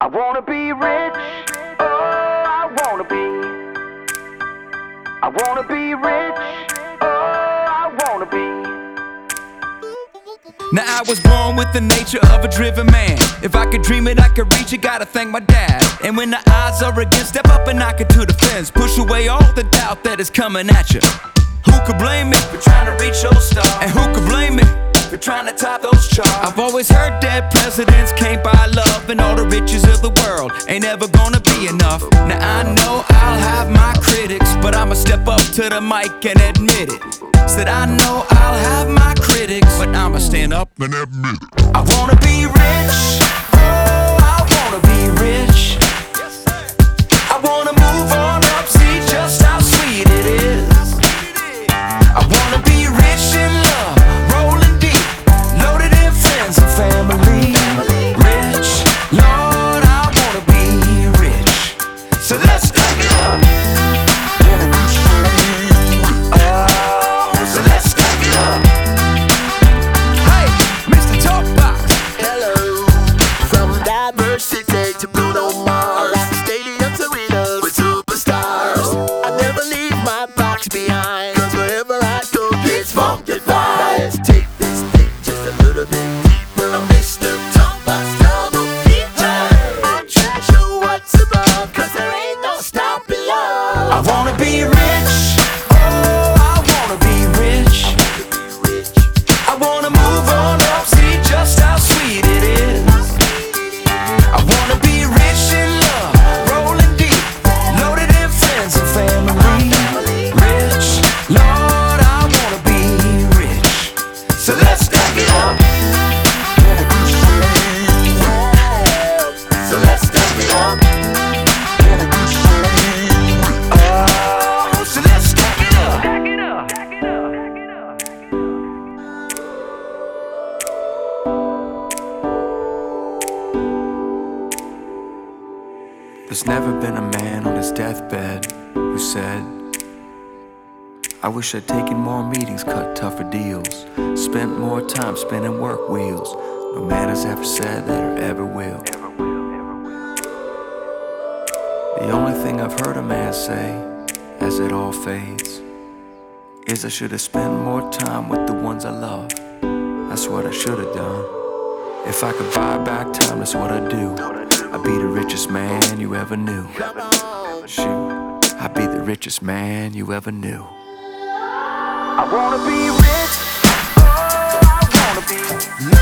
I wanna be rich, oh, I wanna be. I wanna be rich, oh, I wanna be. Now I was born with the nature of a driven man. If I could dream it, I could reach it, gotta thank my dad. And when the odds are against, step up and knock it to the fence. Push away all the doubt that is coming at you. Who could blame me for trying to reach your star? And who could blame me for trying to top those charts? I've always heard that presidents can't buy love, and all the riches of the world ain't ever gonna be enough. Now I know I'll have my critics, but I'ma step up to the mic and admit it. Said I know I'll have my critics, but I'ma stand up and admit it. I wanna be rich, oh, I wanna be rich. I wanna move on up, see just how sweet it is. I wanna be rich in love, rolling deep, loaded in friends and family. Rich, Lord, I wanna be rich. So let's stack it up. Oh, so let's stack it up. Hey, Mr. Talkbox. Hello, from diversity to Bruno Mars, stadiums, arenas with superstars. I never leave my box behind, 'cause wherever I go, it's funkified. Take this thing just a little bit deeper. I'm Mr. Talkbox double feature. I treasure what's above, 'cause there ain't no stopping love. I wanna be rich, oh, I wanna be rich. I wanna move on up, see just how sweet it is. I wanna be rich in love, rolling deep, loaded in friends and family. Rich, Lord, I wanna be rich. So let's stack it up. So let's stack it up. Oh, so let's stack it up. There's never been a man on his deathbed who said, I wish I'd taken more meetings, cut tougher deals, spent more time spinning work wheels. No man has ever said that or ever will. The only thing I've heard a man say, as it all fades, is I should have spent more time with the ones I love. That's what I should have done. If I could buy back time, that's what I'd do. I'd be the richest man you ever knew. Shoot, I'd be the richest man you ever knew. I wanna be rich, oh, I wanna be.